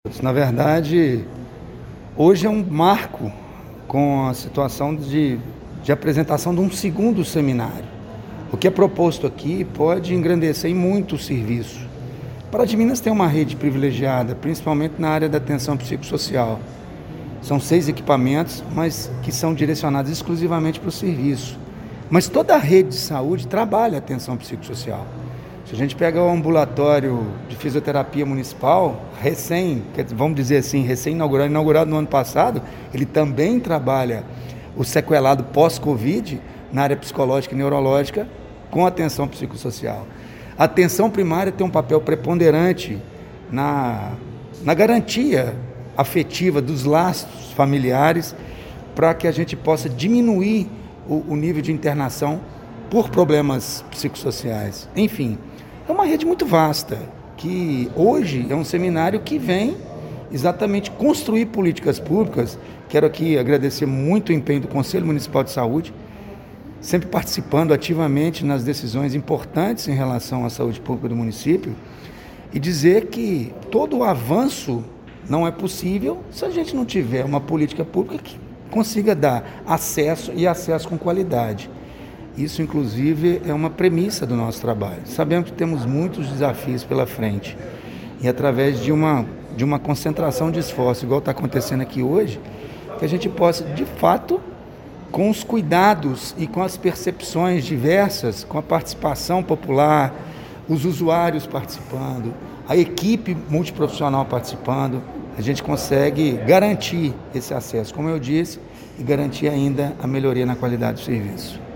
Na verdade, hoje é um marco com a situação de apresentação de um segundo seminário. O que é proposto aqui pode engrandecer muito o serviço. Para de Minas tem uma rede privilegiada, principalmente na área da atenção psicossocial. São 6 equipamentos, mas que são direcionados exclusivamente para o serviço. Mas toda a rede de saúde trabalha a atenção psicossocial. Se a gente pega o ambulatório de fisioterapia municipal, vamos dizer assim, inaugurado no ano passado, ele também trabalha o sequelado pós-Covid na área psicológica e neurológica com atenção psicossocial. A atenção primária tem um papel preponderante na garantia afetiva dos laços familiares para que a gente possa diminuir o nível de internação por problemas psicossociais. Enfim, é uma rede muito vasta, que hoje é um seminário que vem exatamente construir políticas públicas. Quero aqui agradecer muito o empenho do Conselho Municipal de Saúde, sempre participando ativamente nas decisões importantes em relação à saúde pública do município, e dizer que todo o avanço não é possível se a gente não tiver uma política pública que consiga dar acesso e acesso com qualidade. Isso, inclusive, é uma premissa do nosso trabalho. Sabemos que temos muitos desafios pela frente e através de uma concentração de esforço, igual está acontecendo aqui hoje, que a gente possa, de fato, com os cuidados e com as percepções diversas, com a participação popular, os usuários participando, a equipe multiprofissional participando, a gente consegue garantir esse acesso, como eu disse, e garantir ainda a melhoria na qualidade do serviço.